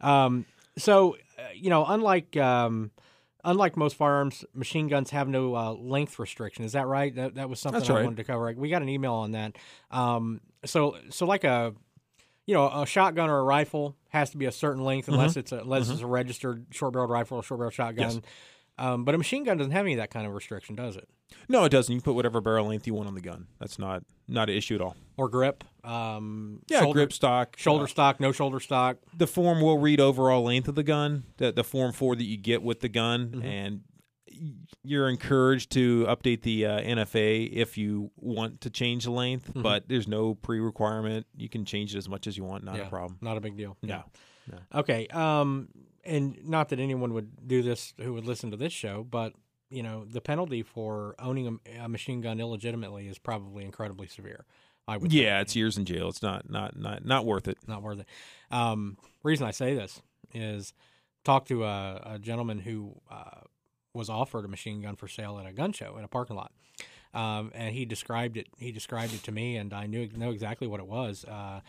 Unlike most firearms, machine guns have no length restriction. Is that right? That was something I wanted to cover. We got an email on that. So like a shotgun or a rifle has to be a certain length unless it's a registered short-barreled rifle or short-barreled shotgun. Yes. But a machine gun doesn't have any of that kind of restriction, does it? No, it doesn't. You can put whatever barrel length you want on the gun. That's not an issue at all. Or grip. Grip stock. Shoulder stock, no shoulder stock. The form will read overall length of the gun, the Form 4 that you get with the gun, and you're encouraged to update the NFA if you want to change the length, but there's no pre-requirement. You can change it as much as you want, not a problem. Not a big deal. No. Okay, and not that anyone would do this who would listen to this show, but the penalty for owning a machine gun illegitimately is probably incredibly severe. I would think. It's years in jail. It's not worth it. Not worth it. Reason I say this is talk to a gentleman who was offered a machine gun for sale at a gun show in a parking lot, and he described it. He described it to me, and I know exactly what it was.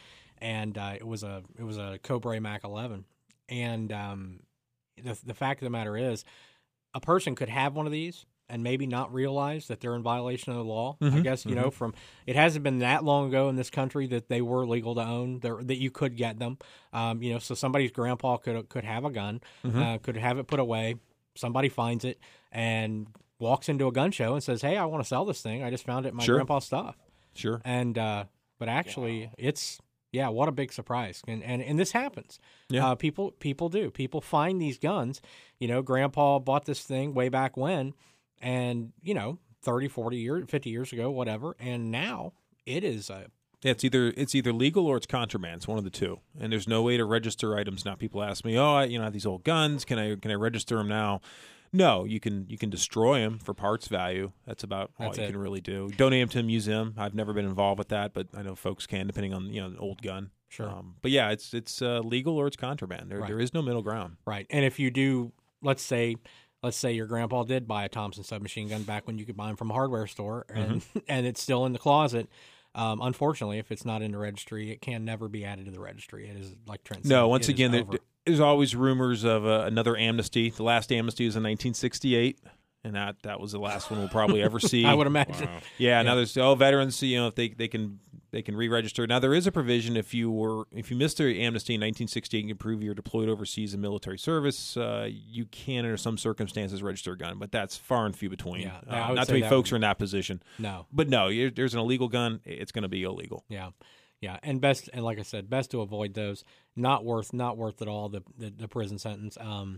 It was a Cobra Mac 11, and the fact of the matter is, a person could have one of these and maybe not realize that they're in violation of the law. I guess it hasn't been that long ago in this country that they were legal to own, that you could get them. So somebody's grandpa could have a gun, could have it put away. Somebody finds it and walks into a gun show and says, "Hey, I want to sell this thing. I just found it in my grandpa's stuff." Sure. And but actually, it's what a big surprise. And this happens. Yeah. People do. People find these guns. Grandpa bought this thing way back when, and 30, 40 years, 50 years ago, whatever. And now it is it's either legal or it's contraband. It's one of the two. And there's no way to register items now. People ask me, I have these old guns. Can I register them now? No, you can destroy them for parts value. That's about all you can really do. Donate them to a museum. I've never been involved with that, but I know folks can, depending on an old gun. Sure. But yeah, it's legal or it's contraband. There is no middle ground. Right. And if you do, let's say your grandpa did buy a Thompson submachine gun back when you could buy them from a hardware store, and it's still in the closet. Unfortunately, if it's not in the registry, it can never be added to the registry. It is like Trent said. No, once again, over. there's always rumors of another amnesty. The last amnesty was in 1968. And that was the last one we'll probably ever see. I would imagine. Wow. Yeah. Now there's veterans. If they can re-register. Now there is a provision if you missed the amnesty in 1968 and can prove you're deployed overseas in military service, you can under some circumstances register a gun, but that's far and few between. Yeah, not too many folks are in that position. No, but no, there's an illegal gun. It's going to be illegal. Yeah. Yeah, and like I said, best to avoid those. Not worth at all the prison sentence.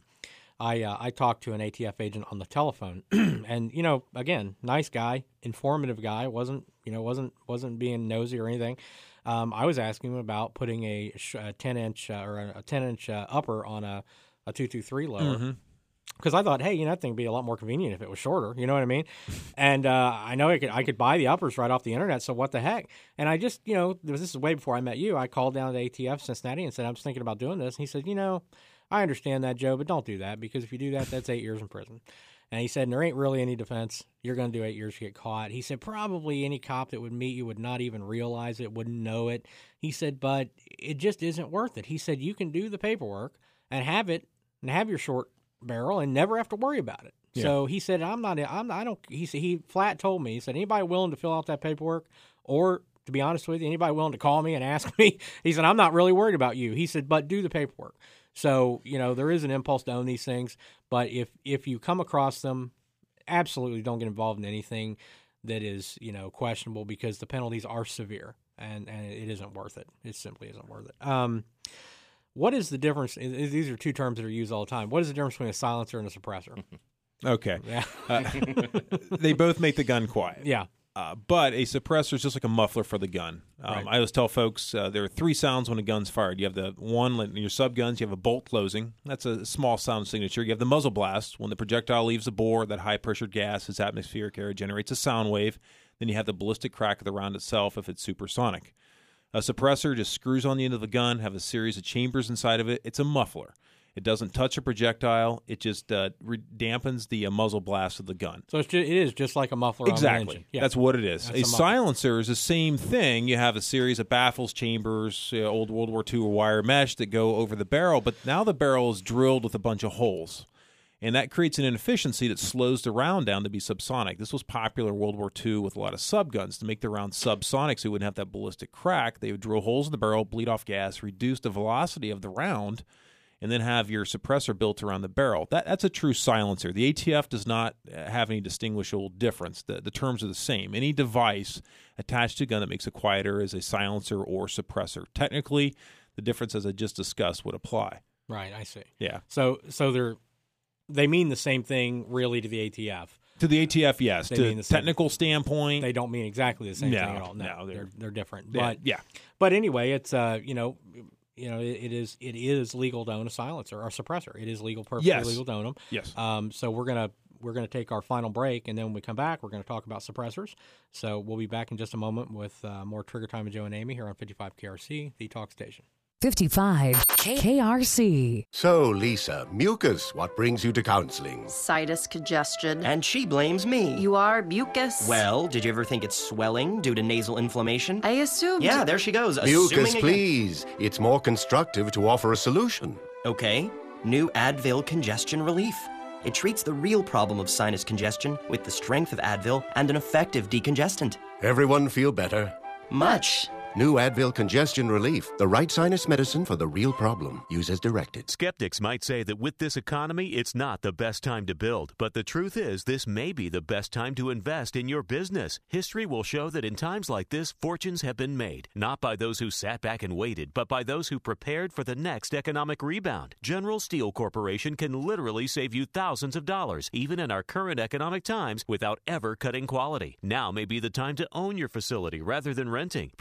I talked to an ATF agent on the telephone, and again, nice guy, informative guy. wasn't being nosy or anything. I was asking him about putting a 10-inch or a 10-inch upper on a 223 lower. Because I thought, hey, that thing would be a lot more convenient if it was shorter. You know what I mean? And I know I could buy the uppers right off the internet. So what the heck? And I just, this is way before I met you. I called down to ATF Cincinnati and said I was thinking about doing this. And he said, I understand that, Joe, but don't do that because if you do that, that's 8 years in prison. And he said, and there ain't really any defense. You're going to do 8 years to get caught. He said, probably any cop that would meet you would not even realize it, wouldn't know it. He said, but it just isn't worth it. He said, you can do the paperwork and have your short barrel and never have to worry about it. Yeah. So he said, he flat told me, he said, anybody willing to fill out that paperwork or, to be honest with you, anybody willing to call me and ask me, he said, I'm not really worried about you. He said, but do the paperwork. So, there is an impulse to own these things, but if you come across them, absolutely don't get involved in anything that is, questionable because the penalties are severe and it isn't worth it. It simply isn't worth it. What is the difference? These are two terms that are used all the time. What is the difference between a silencer and a suppressor? Okay. Yeah. They both make the gun quiet. Yeah. But a suppressor is just like a muffler for the gun. Right. I always tell folks there are three sounds when a gun's fired. You have the one in your subguns. You have a bolt closing. That's a small sound signature. You have the muzzle blast. When the projectile leaves the bore, that high-pressured gas, its atmospheric air, generates a sound wave. Then you have the ballistic crack of the round itself if it's supersonic. A suppressor just screws on the end of the gun, have a series of chambers inside of it. It's a muffler. It doesn't touch a projectile. It just dampens the muzzle blast of the gun. So it is just like a muffler on an engine. Yeah. That's what it is. A silencer is the same thing. You have a series of baffles, chambers, old World War II wire mesh that go over the barrel, but now the barrel is drilled with a bunch of holes. And that creates an inefficiency that slows the round down to be subsonic. This was popular in World War II with a lot of subguns. To make the round subsonic so it wouldn't have that ballistic crack, they would drill holes in the barrel, bleed off gas, reduce the velocity of the round, and then have your suppressor built around the barrel. That's a true silencer. The ATF does not have any distinguishable difference. The terms are the same. Any device attached to a gun that makes it quieter is a silencer or suppressor. Technically, the difference, as I just discussed, would apply. Right, I see. Yeah. So they mean the same thing, really, to the ATF. To the ATF, yes. To the technical standpoint, they don't mean exactly the same thing at all. No, they're different. But yeah. But anyway, it's it is legal to own a silencer or a suppressor. It is legal, perfectly legal to own them. Yes. So we're gonna take our final break, and then when we come back, we're gonna talk about suppressors. So we'll be back in just a moment with more Trigger Time with Joe and Amy here on 55 KRC, the talk station. 55 KRC. So, Lisa, mucus, what brings you to counseling? Sinus congestion. And she blames me. You are mucus. Well, did you ever think it's swelling due to nasal inflammation? I assumed. Yeah, there she goes. Mucus, please. It's more constructive to offer a solution. Okay. New Advil Congestion Relief. It treats the real problem of sinus congestion with the strength of Advil and an effective decongestant. Everyone feel better? Much. New Advil Congestion Relief, the right sinus medicine for the real problem. Use as directed. Skeptics might say that with this economy, it's not the best time to build. But the truth is, this may be the best time to invest in your business. History will show that in times like this, fortunes have been made, not by those who sat back and waited, but by those who prepared for the next economic rebound. General Steel Corporation can literally save you thousands of dollars, even in our current economic times, without ever cutting quality. Now may be the time to own your facility rather than renting. Perhaps you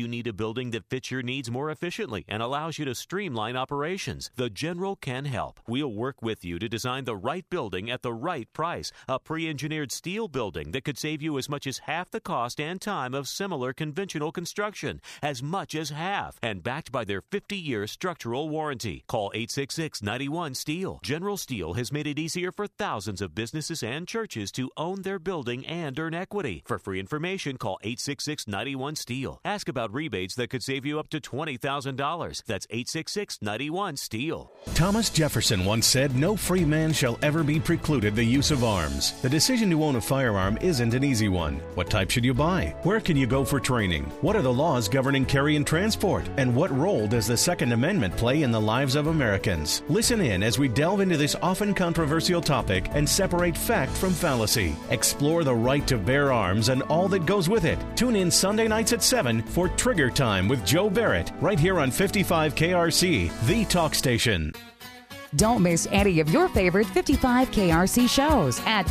you need a building that fits your needs more efficiently and allows you to streamline operations, the General can help. We'll work with you to design the right building at the right price. A pre-engineered steel building that could save you as much as half the cost and time of similar conventional construction. As much as half. And backed by their 50-year structural warranty. Call 866-91-STEEL. General Steel has made it easier for thousands of businesses and churches to own their building and earn equity. For free information, call 866-91-STEEL. Ask about rebates that could save you up to $20,000. That's 866-91-STEEL. Thomas Jefferson once said, "No free man shall ever be precluded the use of arms." The decision to own a firearm isn't an easy one. What type should you buy? Where can you go for training? What are the laws governing carry and transport? And what role does the Second Amendment play in the lives of Americans? Listen in as we delve into this often controversial topic and separate fact from fallacy. Explore the right to bear arms and all that goes with it. Tune in Sunday nights at 7 for Trigger Time with Joe Barrett, right here on 55 KRC, the talk station. Don't miss any of your favorite 55 KRC shows at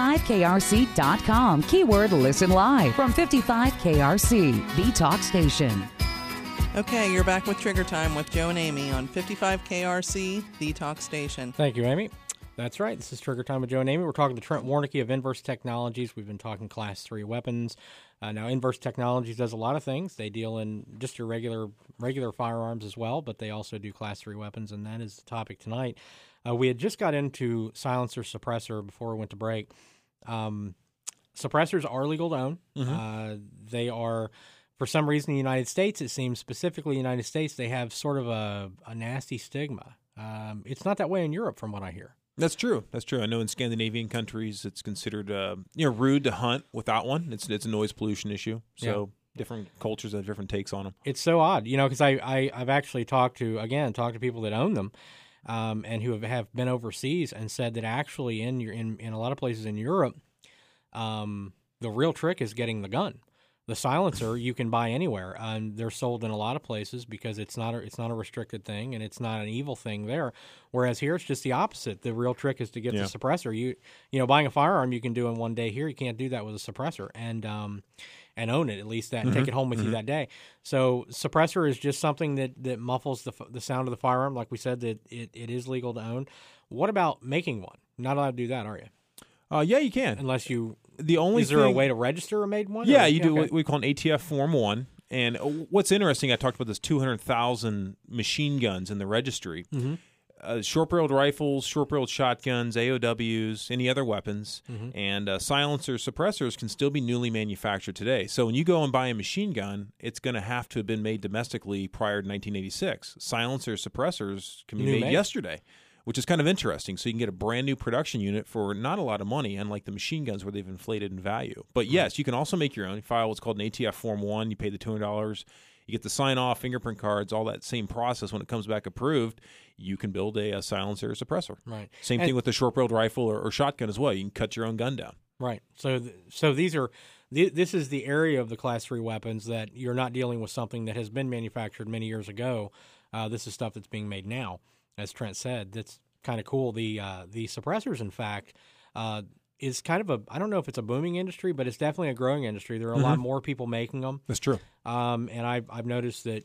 55krc.com. Keyword listen live from 55 KRC, the talk station. Okay, you're back with Trigger Time with Joe and Amy on 55 KRC, the talk station. Thank you, Amy. That's right. This is Trigger Time with Joe and Amy. We're talking to Trent Warnke of Inverse Technologies. We've been talking Class 3 weapons. Now, Inverse Technologies does a lot of things. They deal in just your regular firearms as well, but they also do Class 3 weapons, and that is the topic tonight. We had just got into silencer suppressor before we went to break. Suppressors are legal to own. Mm-hmm. They are, for some reason, in the United States, it seems specifically in the United States, they have sort of a nasty stigma. It's not that way in Europe, from what I hear. That's true. That's true. I know in Scandinavian countries, it's considered rude to hunt without one. It's a noise pollution issue. So different cultures have different takes on them. It's so odd, because I've actually talked to people that own them, and who have been overseas and said that actually in a lot of places in Europe, the real trick is getting the gun. The silencer you can buy anywhere. They're sold in a lot of places because it's not a restricted thing and it's not an evil thing there. Whereas here it's just the opposite. The real trick is to get the suppressor. You buying a firearm you can do in one day. Here you can't do that with a suppressor and own it at least that and take it home with you that day. So suppressor is just something that muffles the sound of the firearm. Like we said, that it is legal to own. What about making one? Not allowed to do that, are you? Yeah, you can. Unless you. Is there a way to register a made one? Yeah, you do what we call an ATF Form 1. And what's interesting, I talked about this 200,000 machine guns in the registry. Mm-hmm. Short-barreled rifles, short-barreled shotguns, AOWs, any other weapons, and silencer suppressors can still be newly manufactured today. So when you go and buy a machine gun, it's going to have to have been made domestically prior to 1986. Silencer suppressors can be made yesterday, which is kind of interesting. So you can get a brand new production unit for not a lot of money, unlike the machine guns where they've inflated in value. But yes, you can also make your own. You file what's called an ATF Form 1. You pay the $200. You get the sign-off, fingerprint cards, all that same process. When it comes back approved, you can build a silencer or suppressor. Right. Same thing with the short-barreled rifle or shotgun as well. You can cut your own gun down. Right. So these are this is the area of the Class 3 weapons that you're not dealing with something that has been manufactured many years ago. This is stuff that's being made now, as Trent said. That's kind of cool. The suppressors, in fact, is kind of I don't know if it's a booming industry, but it's definitely a growing industry. There are a lot more people making them. That's true. And I've noticed that,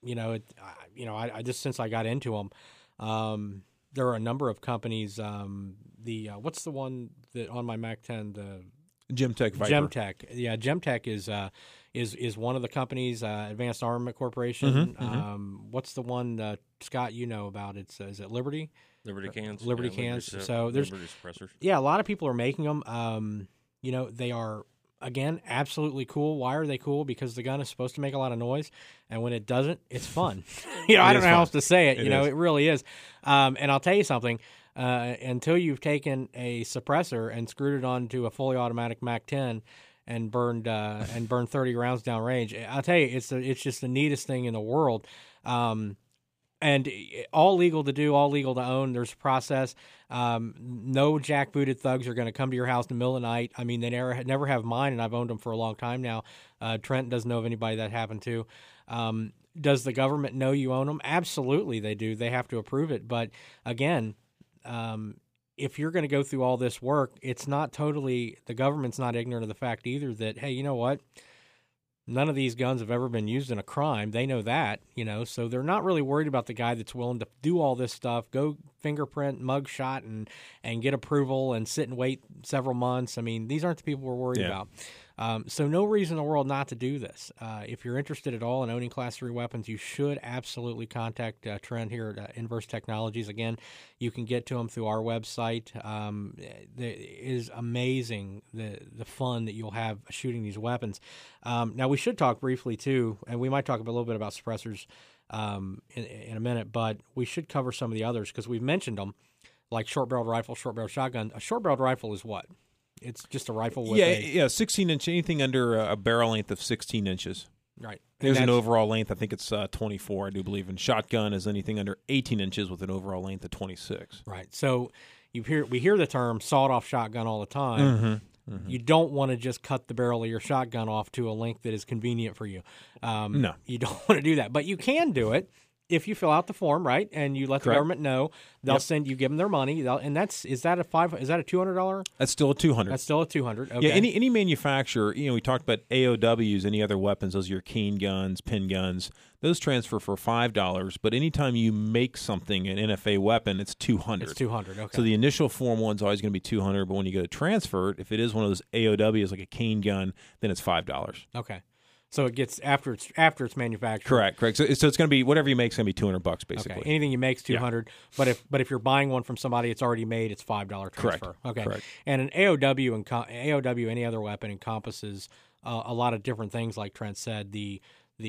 I just since I got into them, there are a number of companies. What's the one that on my Mac 10? The Gemtech Viper. Gemtech, yeah, Gemtech is one of the companies. Advanced Armament Corporation. What's the one, Scott? You know about it? Is it Liberty? Liberty cans. Liberty cans. So there's suppressors. Yeah, a lot of people are making them. They are, again, absolutely cool. Why are they cool? Because the gun is supposed to make a lot of noise, and when it doesn't, it's fun. I don't know how else to say it. It really is. And I'll tell you something. Until you've taken a suppressor and screwed it onto a fully automatic MAC-10 and burned 30 rounds downrange, I'll tell you, it's just the neatest thing in the world. And all legal to do, all legal to own. There's a process. No jackbooted thugs are going to come to your house in the middle of the night. I mean, they never have mine, and I've owned them for a long time now. Trent doesn't know of anybody that happened to. Does the government know you own them? Absolutely, they do. They have to approve it. But again, if you're going to go through all this work, it's not totally – the government's not ignorant of the fact either that, hey, you know what? None of these guns have ever been used in a crime. They know that, so they're not really worried about the guy that's willing to do all this stuff, go fingerprint, mugshot, and get approval and sit and wait several months. I mean, these aren't the people we're worried about. So no reason in the world not to do this. If you're interested at all in owning Class 3 weapons, you should absolutely contact Trent here at Inverse Technologies. Again, you can get to them through our website. It is amazing the fun that you'll have shooting these weapons. Now, we should talk briefly, too, and we might talk a little bit about suppressors in a minute, but we should cover some of the others because we've mentioned them, like short-barreled rifle, short-barreled shotgun. A short-barreled rifle is what? It's just a rifle with 16-inch, anything under a barrel length of 16 inches. Right. There's an overall length, I think it's 24, I do believe. And shotgun is anything under 18 inches with an overall length of 26. Right. So we hear the term sawed-off shotgun all the time. You don't want to just cut the barrel of your shotgun off to a length that is convenient for you. No. You don't want to do that. But you can do it if you fill out the form, right, and you let the government know. They'll send you, give them their money, and is that a $200? That's still a $200. That's still a $200. Okay. Yeah, any manufacturer, we talked about AOWs, any other weapons, those are your cane guns, pin guns, those transfer for $5, but anytime you make something an NFA weapon, it's $200. It's $200, okay. So the initial form one's always going to be $200, but when you go to transfer it, if it is one of those AOWs, like a cane gun, then it's $5. Okay. So it gets after it's manufactured. Correct. So it's going to be whatever you make is going to be $200 basically. Okay. Anything you make is $200, but if you're buying one from somebody it's already made, it's $5 transfer. Correct. Okay. Correct. And an AOW, any other weapon, encompasses a lot of different things, like Trent said, the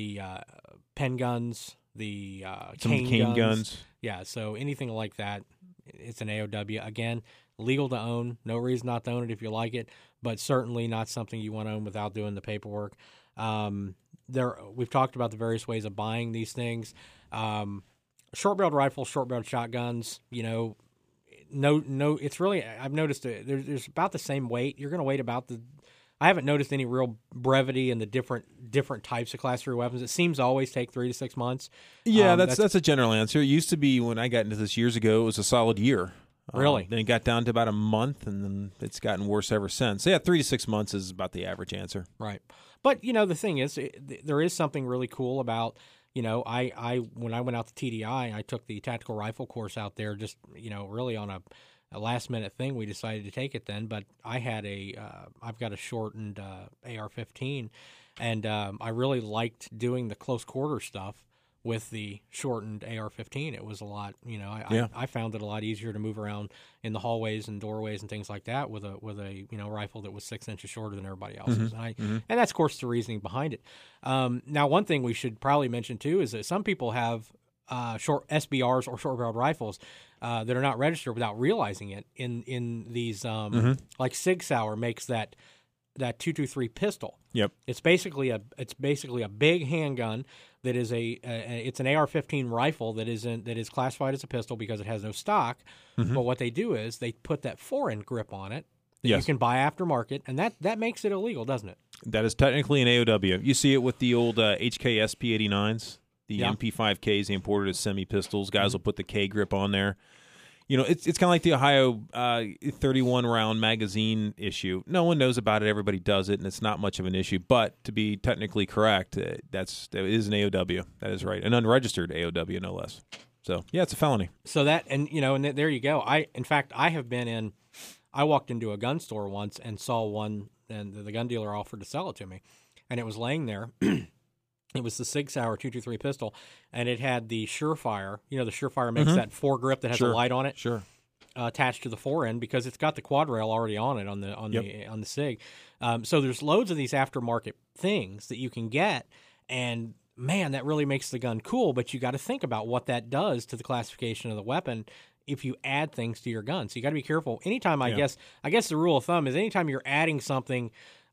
pen guns, the cane guns. Yeah. So anything like that, it's an AOW. Again, legal to own. No reason not to own it if you like it, but certainly not something you want to own without doing the paperwork. We've talked about the various ways of buying these things. Short-barreled rifles, short-barreled shotguns, it's really, I've noticed there's about the same weight. You're going to wait about I haven't noticed any real brevity in the different types of Class 3 weapons. It seems to always take 3 to 6 months. Yeah, that's a general answer. It used to be, when I got into this years ago, it was a solid year. Really? Then it got down to about a month, and then it's gotten worse ever since. So 3 to 6 months is about the average answer. Right. But, the thing is, there is something really cool about, when I went out to TDI, I took the tactical rifle course out there just, really on a last-minute thing. We decided to take it then, but I had I've got a shortened AR-15, and I really liked doing the close-quarter stuff with the shortened AR-15. It was a lot, I found it a lot easier to move around in the hallways and doorways and things like that with a rifle that was 6 inches shorter than everybody else's. And that's, of course, the reasoning behind it. Now, one thing we should probably mention, too, is that some people have short SBRs or short-barreled rifles that are not registered without realizing it in these, like Sig Sauer makes that 223 pistol. Yep. It's basically a big handgun that is it's an AR-15 rifle that is classified as a pistol because it has no stock. But what they do is they put that forend grip on it that you can buy aftermarket, and that makes it illegal, doesn't it? That is technically an AOW. You see it with the old HK SP-89s, the MP5Ks, they imported as semi-pistols. Guys will put the K grip on there. It's kind of like the Ohio 31-round magazine issue. No one knows about it. Everybody does it, and it's not much of an issue. But to be technically correct, that is an AOW. That is right. An unregistered AOW, no less. So, yeah, it's a felony. So that, and there you go. In fact, I walked into a gun store once and saw one, and the gun dealer offered to sell it to me. And it was laying there. It was the Sig Sauer 223 pistol, and it had the Surefire. The Surefire makes that foregrip that has a light on it, attached to the forend because it's got the quad rail already on it on the Sig. So there's loads of these aftermarket things that you can get, and man, that really makes the gun cool. But you got to think about what that does to the classification of the weapon if you add things to your gun. So you got to be careful. Anytime, I guess the rule of thumb is anytime you're adding something.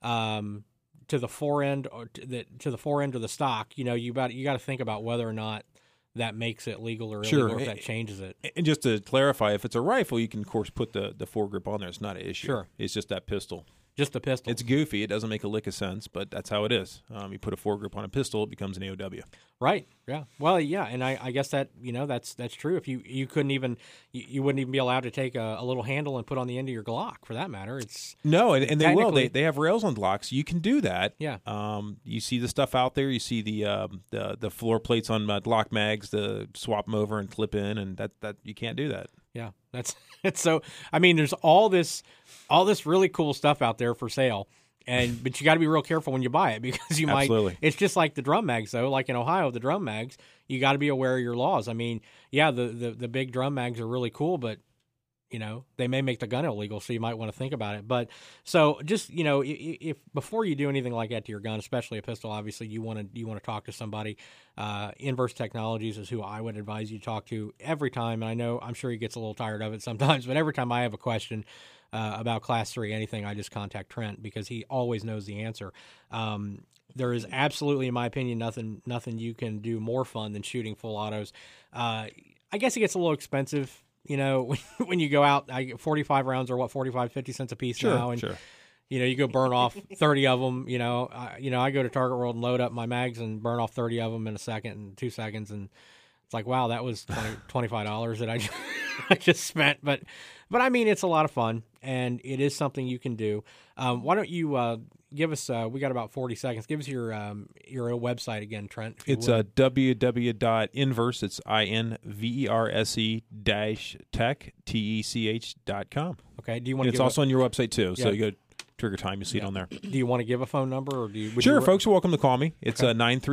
To the forend or to the forend or the stock, you got to think about whether or not that makes it legal or illegal, or if that changes it. And just to clarify, if it's a rifle, you can of course put the foregrip on there. It's not an issue. Sure, it's just that pistol. Just a pistol. It's goofy. It doesn't make a lick of sense, but that's how it is. You put a foregrip on a pistol, it becomes an AOW. Right. Yeah. Well, yeah, and I guess that that's true. If you couldn't even you wouldn't even be allowed to take a little handle and put on the end of your Glock, for that matter. It's no, and they will. They have rails on Glocks. You can do that. Yeah. You see the stuff out there. You see the floor plates on Glock mags to swap them over and clip in, and that you can't do that. Yeah, it's so. I mean, there's all this really cool stuff out there for sale, but you got to be real careful when you buy it, because you Absolutely. might. It's just like the drum mags, though. Like in Ohio, the drum mags, you got to be aware of your laws. I mean, yeah, the big drum mags are really cool, but they may make the gun illegal, so you might want to think about it. But so just if before you do anything like that to your gun, especially a pistol, obviously you want to talk to somebody. Inverse Technologies is who I would advise you talk to every time. And I'm sure he gets a little tired of it sometimes, but every time I have a question about Class 3 anything, I just contact Trent, because he always knows the answer. There is absolutely, in my opinion, nothing you can do more fun than shooting full autos. I guess it gets a little expensive. When you go out, 45 rounds are 50 cents a piece now, and sure. You go burn off 30 of them. I go to Target World and load up my mags and burn off 30 of them in a second and 2 seconds, and it's like, wow, that was $25 that I just spent. But I mean, it's a lot of fun, and it is something you can do. Why don't you give us? We got about 40 seconds. Give us your website again, Trent. It's www.inverse. It's INVERSE-tech.com. Okay. Do you want? It's also on your website too. So you go Trigger Time, you see it on there. Do you want to give a phone number, or Sure, folks are welcome to call me. It's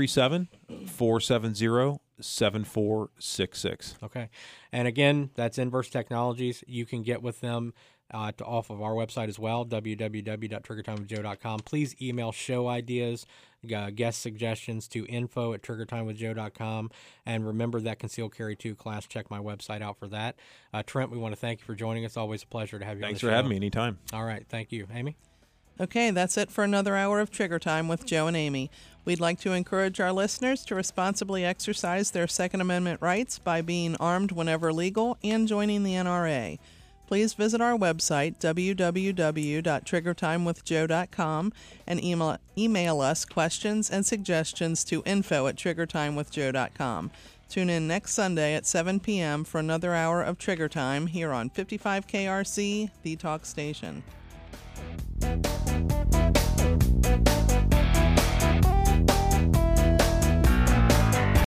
937-470-7466. Okay. And again, that's Inverse Technologies. You can get with them off of our website as well, www.triggertimewithjoe.com. Please email show ideas, guest suggestions to info@triggertimewithjoe.com. And remember that concealed carry 2 class. Check my website out for that. Trent, we want to thank you for joining us. Always a pleasure to have you on the show. Thanks for having me anytime. All right. Thank you. Amy? Okay, that's it for another hour of Trigger Time with Joe and Amy. We'd like to encourage our listeners to responsibly exercise their Second Amendment rights by being armed whenever legal and joining the NRA. Please visit our website, www.triggertimewithjoe.com, and email us questions and suggestions to info@triggertimewithjoe.com. Tune in next Sunday at 7 p.m. for another hour of Trigger Time here on 55 KRC, the talk station.